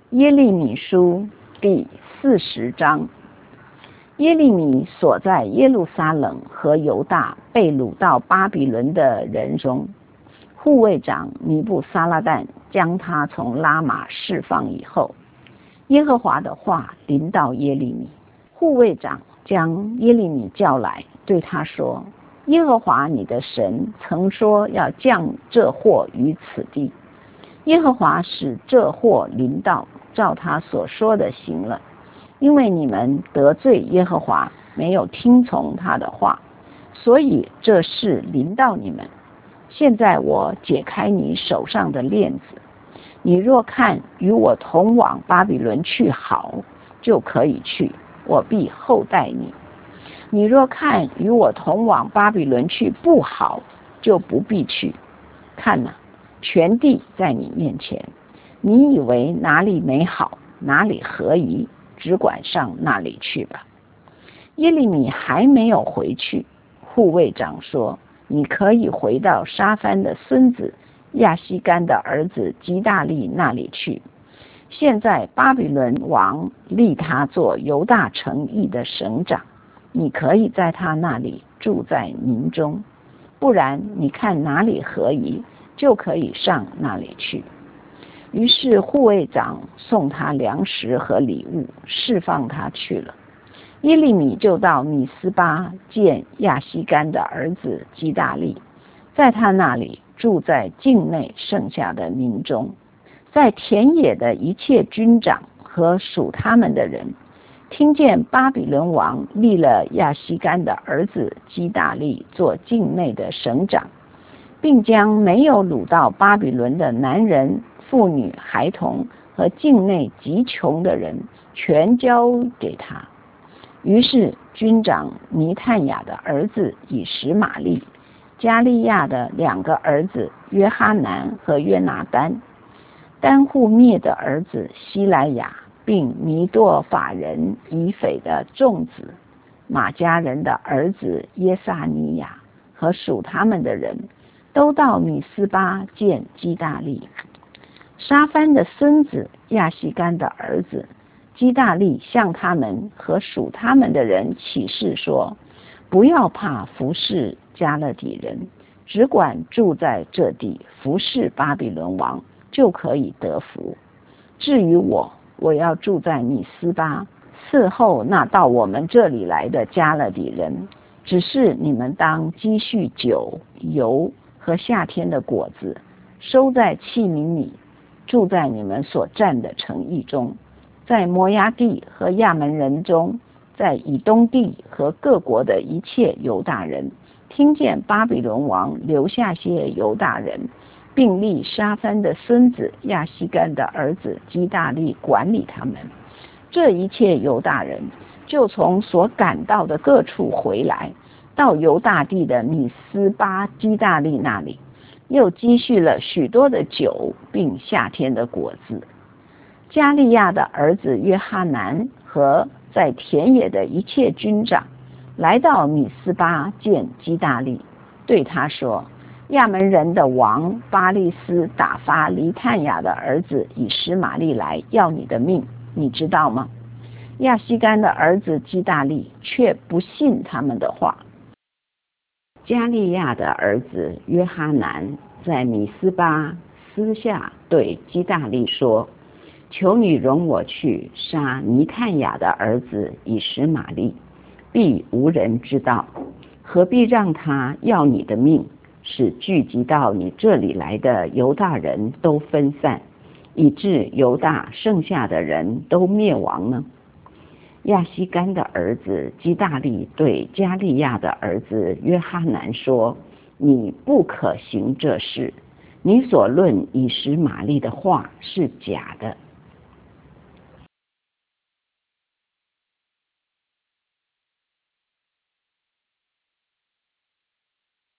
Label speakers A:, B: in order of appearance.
A: 耶利米书第40章。耶利米所在耶路撒冷和犹大被掳到巴比伦的人中，护卫长尼布撒拉旦将他从拉玛释放以后，耶和华的话临到耶利米。护卫长将耶利米叫来，对他说：耶和华你的神曾说要降这祸于此地，耶和华使这祸临到，照他所说的行了，因为你们得罪耶和华，没有听从他的话，所以这事临到你们。现在我解开你手上的链子，你若看与我同往巴比伦去好，就可以去，我必厚待你；你若看与我同往巴比伦去不好，就不必去。看哪，全地在你面前，你以为哪里美好，哪里合宜，只管上那里去吧。耶利米还没有回去，护卫长说：你可以回到沙番的孙子亚西干的儿子基大利那里去。现在巴比伦王立他做犹大城邑的省长，你可以在他那里住在民中，不然你看哪里合宜，就可以上那里去。于是护卫长送他粮食和礼物，释放他去了。耶利米就到米斯巴见亚西干的儿子基大利，在他那里住在境内剩下的民中。在田野的一切军长和属他们的人，听见巴比伦王立了亚西干的儿子基大利做境内的省长，并将没有掳到巴比伦的男人、妇女、孩童和境内极穷的人全交给他。于是军长尼探雅的儿子以实玛利、加利亚的2个儿子约哈南和约拿单、丹户灭的儿子希莱亚，并弥多法人以斐的众子马家人的儿子耶撒尼亚和属他们的人，都到米斯巴见基大利。沙番的孙子亚西干的儿子基大利向他们和属他们的人起誓说：不要怕服侍加勒底人，只管住在这地服侍巴比伦王，就可以得福。至于我要住在米斯巴，伺候那到我们这里来的加勒底人，只是你们当积蓄酒、油和夏天的果子，收在器皿里，住在你们所占的城邑中，在摩押地和亚门人中，在以东地和各国的一切犹大人，听见巴比伦王留下些犹大人，并立沙番的孙子亚西干的儿子基大利管理他们。这一切犹大人就从所赶到的各处回来，到犹大地的米斯巴基大利那里，又积蓄了许多的酒，并夏天的果子。加利亚的儿子约哈南和在田野的一切军长来到米斯巴见基大利，对他说：亚门人的王巴利斯打发黎探雅的儿子以实玛利来要你的命，你知道吗？亚西干的儿子基大利却不信他们的话。加利亚的儿子约哈南在米斯巴私下对基大利说：求你容我去杀尼探雅的儿子以实玛利，必无人知道，何必让他要你的命，使聚集到你这里来的犹大人都分散，以致犹大剩下的人都灭亡呢？亚西干的儿子基大利对加利亚的儿子约哈南说：你不可行这事，你所论以实玛利的话是假的。